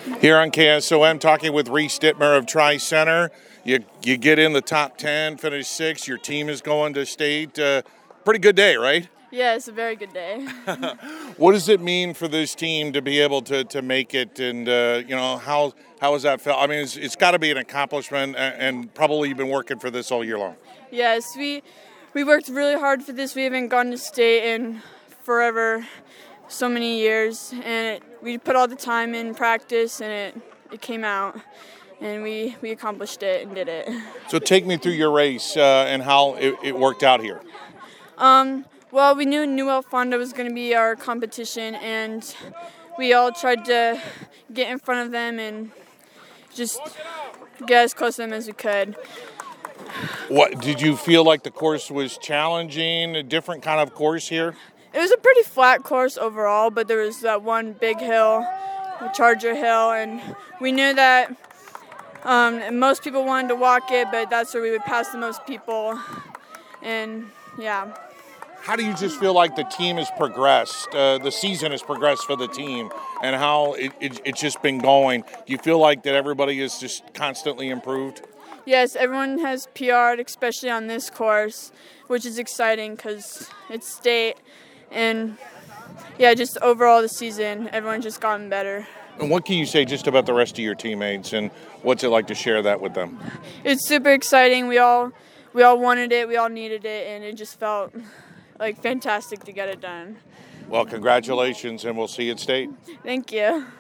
Here on KSOM, talking with Reese Dittmer of Tri-Center. You get in the top 10, finish 6th. Your team is going to state. Pretty good day, right? Yeah, it's a very good day. What does it mean for this team to be able to make it? And, how has that felt? I mean, it's got to be an accomplishment, and probably you've been working for this all year long. Yes, we worked really hard for this. We haven't gone to state in forever, so many years, and we put all the time in practice, and it came out, and we accomplished it and did it. So take me through your race and how it worked out here. Well, we knew New El Fondo was going to be our competition, and we all tried to get in front of them and just get as close to them as we could. What did you feel like the course was challenging? A different kind of course here? It was a pretty flat course overall, but there was that one big hill, the Charger Hill, and we knew that most people wanted to walk it, but that's where we would pass the most people, and yeah. How do you just feel like the team has progressed, the season has progressed for the team, and how it's just been going? Do you feel like that everybody is just constantly improved? Yes, everyone has PR'd, especially on this course, which is exciting because it's state. And, yeah, just overall the season, everyone's just gotten better. And what can you say just about the rest of your teammates, and what's it like to share that with them? It's super exciting. We all wanted it, we all needed it, and it just felt like fantastic to get it done. Well, congratulations, and we'll see you at state. Thank you.